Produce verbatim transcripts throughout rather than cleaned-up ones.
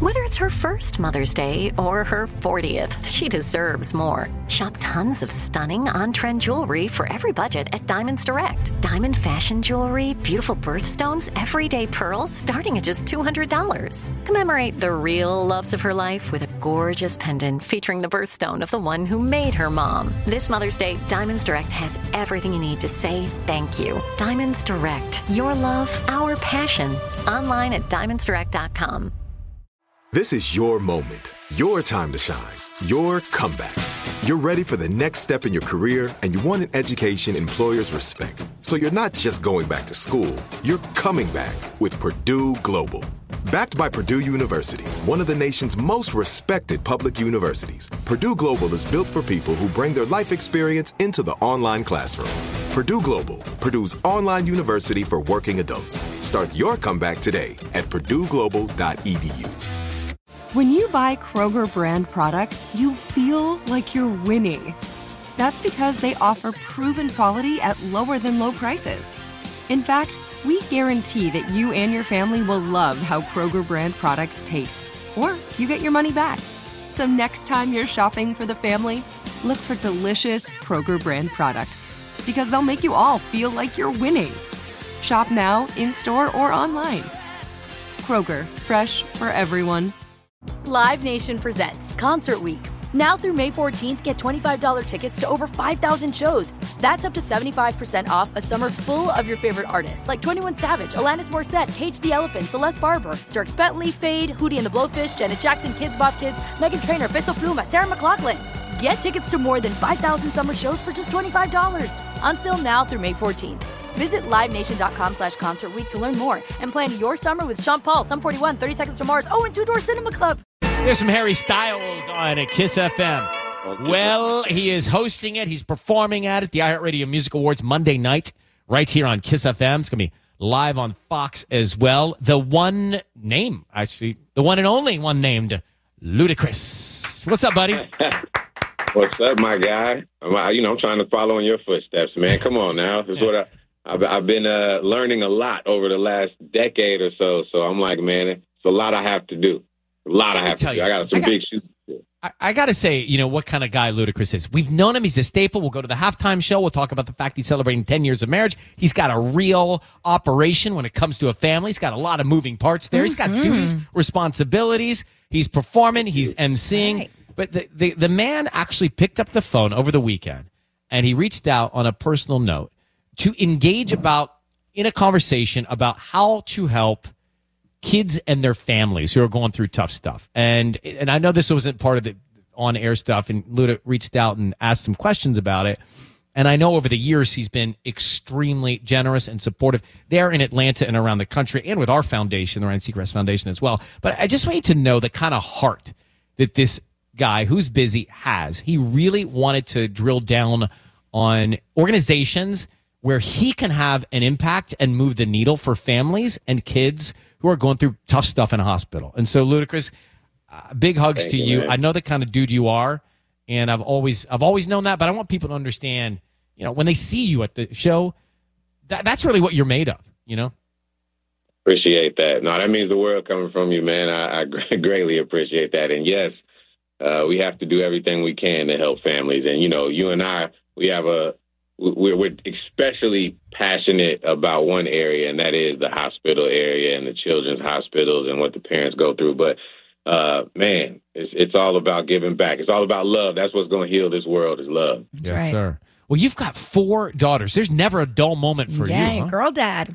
Whether it's her first Mother's Day or her fortieth, she deserves more. Shop tons of stunning on-trend jewelry for every budget at Diamonds Direct. Diamond fashion jewelry, beautiful birthstones, everyday pearls starting at just two hundred dollars. Commemorate the real loves of her life with a gorgeous pendant featuring the birthstone of the one who made her mom. This Mother's Day, Diamonds Direct has everything you need to say thank you. Diamonds Direct. Your love, our passion. Online at diamonds direct dot com. This is your moment, your time to shine, your comeback. You're ready for the next step in your career, and you want an education employers respect. So you're not just going back to school, you're coming back with Purdue Global. Backed by Purdue University, one of the nation's most respected public universities, Purdue Global is built for people who bring their life experience into the online classroom. Purdue Global, Purdue's online university for working adults. Start your comeback today at purdue global dot e d u. When you buy Kroger brand products, you feel like you're winning. That's because they offer proven quality at lower than low prices. In fact, we guarantee that you and your family will love how Kroger brand products taste, or you get your money back. So next time you're shopping for the family, look for delicious Kroger brand products, because they'll make you all feel like you're winning. Shop now, in-store, or online. Kroger, fresh for everyone. Live Nation presents Concert Week. Now through May fourteenth, get twenty-five dollars tickets to over five thousand shows. That's up to seventy-five percent off a summer full of your favorite artists like twenty-one Savage, Alanis Morissette, Cage the Elephant, Celeste Barber, Dierks Bentley, Fade, Hootie and the Blowfish, Janet Jackson, Kids Bop Kids, Meghan Trainor, Bissell Pluma, Sarah McLachlan. Get tickets to more than five thousand summer shows for just twenty-five dollars. Until now through May fourteenth. Visit livenation.com slash concert week to learn more and plan your summer with Sean Paul, Sum forty-one, thirty Seconds to Mars, oh, and Two Door Cinema Club. There's some Harry Styles on at Kiss F M. Well, he is hosting it. He's performing at it. The iHeartRadio Music Awards Monday night right here on Kiss F M. It's going to be live on Fox as well. The one name, actually, the one and only one named Ludacris. What's up, buddy? What's up, my guy? I'm, you know, I'm trying to follow in your footsteps, man. Come on now. This is what I, I've, I've been uh, learning a lot over the last decade or so. So I'm like, man, it's a lot I have to do. A lot I have to do. You, I got some I got, big shoes. I, I got to say, you know, what kind of guy Ludacris is. We've known him. He's a staple. We'll go to the halftime show. We'll talk about the fact he's celebrating ten years of marriage. He's got a real operation when it comes to a family. He's got a lot of moving parts there. He's got mm-hmm. duties, responsibilities. He's performing. He's emceeing. Right. But the, the, the man actually picked up the phone over the weekend, and he reached out on a personal note to engage about in a conversation about how to help kids and their families who are going through tough stuff. And and I know this wasn't part of the on-air stuff, and Luda reached out and asked some questions about it. And I know over the years he's been extremely generous and supportive there in Atlanta and around the country, and with our foundation, the Ryan Seacrest Foundation as well. But I just want you to know the kind of heart that this guy who's busy has. He really wanted to drill down on organizations where he can have an impact and move the needle for families and kids who are going through tough stuff in a hospital. And so, Ludacris, uh, big hugs Thank to you. you. I know the kind of dude you are, and I've always I've always known that, but I want people to understand, you know, when they see you at the show, that that's really what you're made of, you know? Appreciate that. No, that means the world coming from you, man. I, I greatly appreciate that. And yes, uh, we have to do everything we can to help families. And, you know, you and I, we have a, We're, we're especially passionate about one area, and that is the hospital area and the children's hospitals and what the parents go through. But, uh, man, it's, it's all about giving back. It's all about love. That's what's going to heal this world is love. That's yes, right. sir. Well, you've got four daughters. There's never a dull moment for yeah, you, huh? girl dad.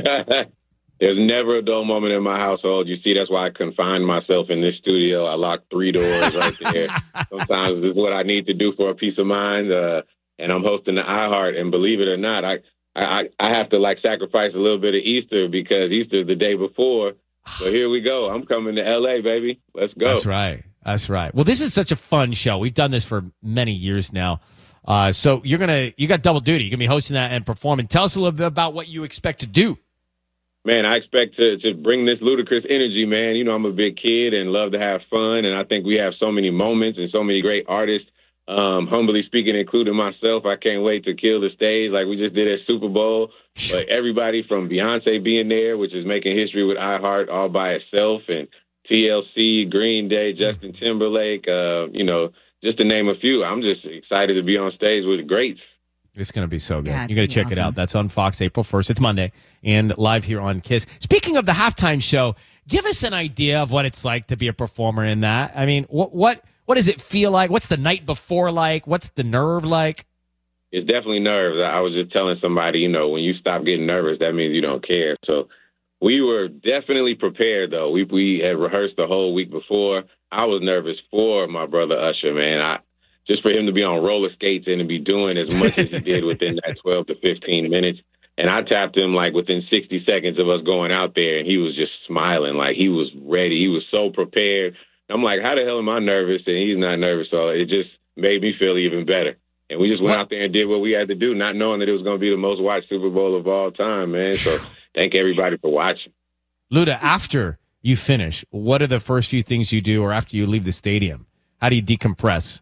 There's never a dull moment in my household. You see, that's why I confine myself in this studio. I lock three doors right there. Sometimes this is what I need to do for a peace of mind. Uh, And I'm hosting the iHeart, and believe it or not, I, I I have to like sacrifice a little bit of Easter because Easter's the day before. So here we go. I'm coming to L A, baby. Let's go. That's right. That's right. Well, this is such a fun show. We've done this for many years now. Uh, so you're gonna you got double duty. You're gonna be hosting that and performing. Tell us a little bit about what you expect to do. Man, I expect to to bring this ludicrous energy, man. You know, I'm a big kid and love to have fun, and I think we have so many moments and so many great artists. Um, humbly speaking, including myself, I can't wait to kill the stage like we just did at Super Bowl. But everybody from Beyonce being there, which is making history with iHeart all by itself, and T L C, Green Day, Justin Timberlake, uh, you know, just to name a few. I'm just excited to be on stage with the greats. It's going to be so good. Yeah, you got to check awesome. it out. That's on Fox April first. It's Monday and live here on KISS. Speaking of the halftime show, give us an idea of what it's like to be a performer in that. I mean, what what what does it feel like? What's the night before like? What's the nerve like? It's definitely nerves. I was just telling somebody, you know, when you stop getting nervous, that means you don't care. So we were definitely prepared, though. We we had rehearsed the whole week before. I was nervous for my brother Usher, man. I just for him to be on roller skates and to be doing as much as he did within that twelve to fifteen minutes. And I tapped him like within sixty seconds of us going out there, and he was just smiling like he was ready. He was so prepared. I'm like, how the hell am I nervous? And he's not nervous. So it just made me feel even better. And we just went what? out there and did what we had to do, not knowing that it was going to be the most watched Super Bowl of all time, man. So thank everybody for watching. Luda, after you finish, what are the first few things you do, or after you leave the stadium? How do you decompress?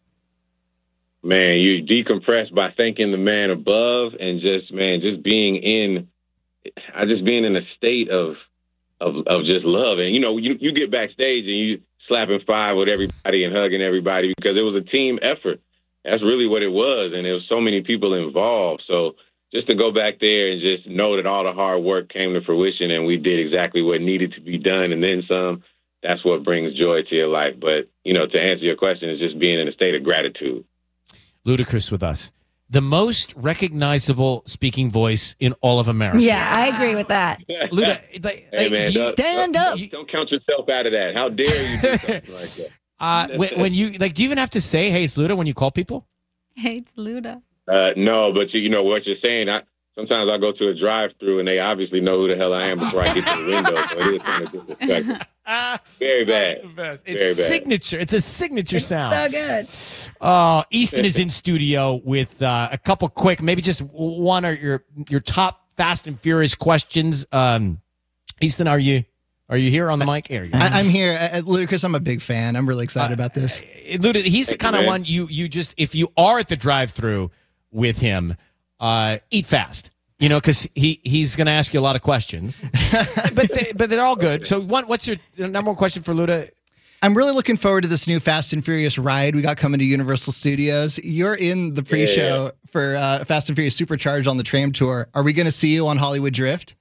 Man, you decompress by thanking the man above and just, man, just being in, I just being in a state of, of, of just love. And, you know, you, you get backstage and you slapping five with everybody and hugging everybody because it was a team effort. That's really what it was. And there was so many people involved. So just to go back there and just know that all the hard work came to fruition and we did exactly what needed to be done and then some, that's what brings joy to your life. But, you know, to answer your question, is just being in a state of gratitude. Ludacris with us. The most recognizable speaking voice in all of America. Yeah, I agree with that. Luda, like, hey, man, you don't, stand don't, up. Don't, don't count yourself out of that. How dare you do something like that? Uh, when, when you like, do you even have to say, "Hey, it's Luda" when you call people? Hey, it's Luda. Uh, no, but you, you know what you're saying. I sometimes I go to a drive-through and they obviously know who the hell I am before I get to the window. So it is kind of disrespectful. Very bad. It's, Very bad. signature. It's a signature It's sound. so good. Uh, Easton is in studio with uh, a couple quick, maybe just one or your your top Fast and Furious questions. Um, Easton, are you are you here on the mic? Here you go. I, I'm here. Uh, Ludacris, I'm a big fan. I'm really excited Uh, about this. Luda, he's the Thank kind you, of man. one you you just if you are at the drive-through with him, uh, eat fast. You know, because he, he's going to ask you a lot of questions, but they, but they're all good. So, one, what's your number one question for Luda? I'm really looking forward to this new Fast and Furious ride we got coming to Universal Studios. You're in the pre-show Yeah. for uh, Fast and Furious Supercharged on the tram tour. Are we going to see you on Hollywood Drift?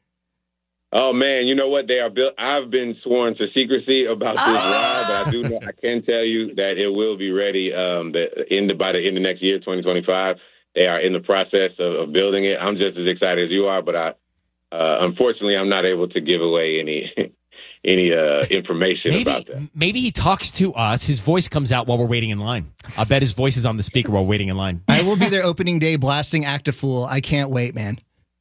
Oh man, you know what? They are built. I've been sworn to secrecy about this ride, but I do know I can tell you that it will be ready um, the end of, by the end of next year, twenty twenty-five. They are in the process of, of building it. I'm just as excited as you are, but I uh, unfortunately I'm not able to give away any any uh, information Maybe, about that. maybe he talks to us. His voice comes out while we're waiting in line. I bet his voice is on the speaker while waiting in line. I will be there opening day blasting Act a Fool. I can't wait, man.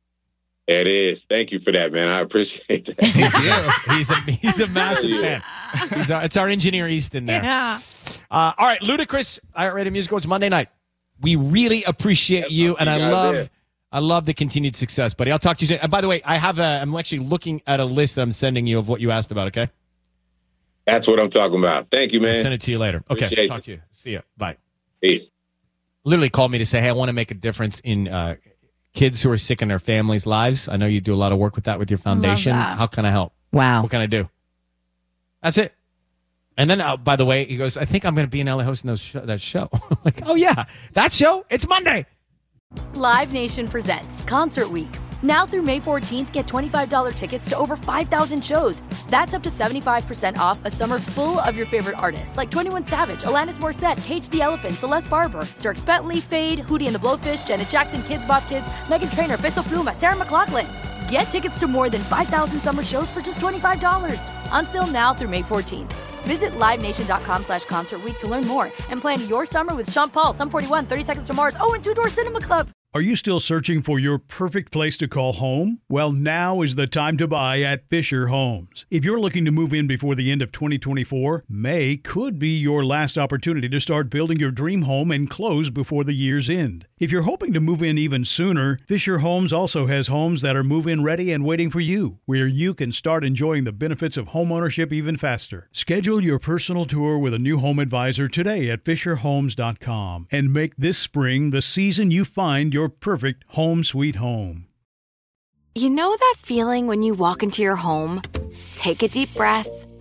It is. Thank you for that, man. I appreciate that. He's a he's a massive Yeah. fan. He's our, it's our engineer Easton there. Yeah. Uh, all right, Ludacris, iHeartRadio Musical. It's Monday night. We really appreciate Yep, you, I'll and see I you guys love, there. I love the continued success, buddy. I'll talk to you soon. And by the way, I have a. I'm actually looking at a list that I'm sending you of what you asked about. Okay, That's what I'm talking about. Thank you, I'll man. send it to you later. Okay, Appreciate talk it. to you. See ya. Bye. Peace. Literally called me to say, hey, I want to make a difference in uh, kids who are sick in their families' lives. I know you do a lot of work with that with your foundation. that. How can I help? Wow. What can I do? That's it. And then, uh, by the way, he goes, I think I'm going to be in L A hosting those show, that show. I'm like, oh, yeah, that show? It's Monday. Live Nation presents Concert Week. Now through May fourteenth, get twenty-five dollars tickets to over five thousand shows. That's up to seventy-five percent off a summer full of your favorite artists like twenty-one Savage, Alanis Morissette, Cage the Elephant, Celeste Barber, Dierks Bentley, Fade, Hootie and the Blowfish, Janet Jackson, Kids Bop Kids, Meghan Trainor, Bissell Pluma, Sarah McLachlan. Get tickets to more than five thousand summer shows for just twenty-five dollars. Until now through May fourteenth. Visit livenation.com slash concert week to learn more and plan your summer with Sean Paul, Sum forty-one, thirty Seconds to Mars, oh, and Two Door Cinema Club. Are you still searching for your perfect place to call home? Well, now is the time to buy at Fisher Homes. If you're looking to move in before the end of twenty twenty-four, May could be your last opportunity to start building your dream home and close before the year's end. If you're hoping to move in even sooner, Fisher Homes also has homes that are move-in ready and waiting for you, where you can start enjoying the benefits of homeownership even faster. Schedule your personal tour with a new home advisor today at fisher homes dot com and make this spring the season you find your perfect home sweet home. You know that feeling when you walk into your home, take a deep breath,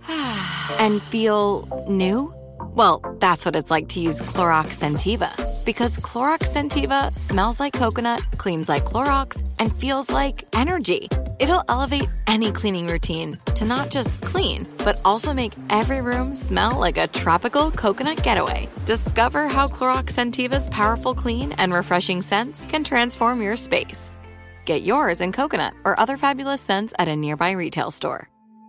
And feel new? Well, that's what it's like to use Clorox Scentiva. Because Clorox Scentiva smells like coconut, cleans like Clorox, and feels like energy. It'll elevate any cleaning routine to not just clean, but also make every room smell like a tropical coconut getaway. Discover how Clorox Scentiva's powerful clean and refreshing scents can transform your space. Get yours in coconut or other fabulous scents at a nearby retail store.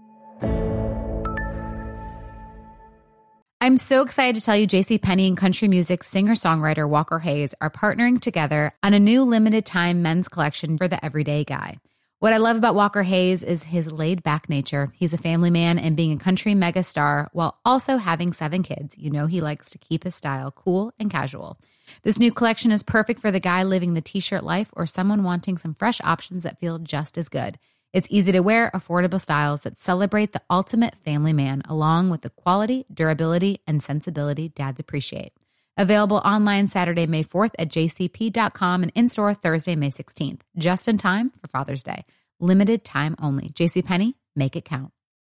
I'm so excited to tell you JCPenney and country music singer-songwriter Walker Hayes are partnering together on a new limited-time men's collection for the everyday guy. What I love about Walker Hayes is his laid-back nature. He's a family man, and being a country megastar while also having seven kids, you know he likes to keep his style cool and casual. This new collection is perfect for the guy living the t-shirt life or someone wanting some fresh options that feel just as good. It's easy to wear, affordable styles that celebrate the ultimate family man, along with the quality, durability, and sensibility dads appreciate. Available online Saturday, May fourth at j c p dot com and in-store Thursday, May sixteenth. Just in time for Father's Day. Limited time only. JCPenney, make it count.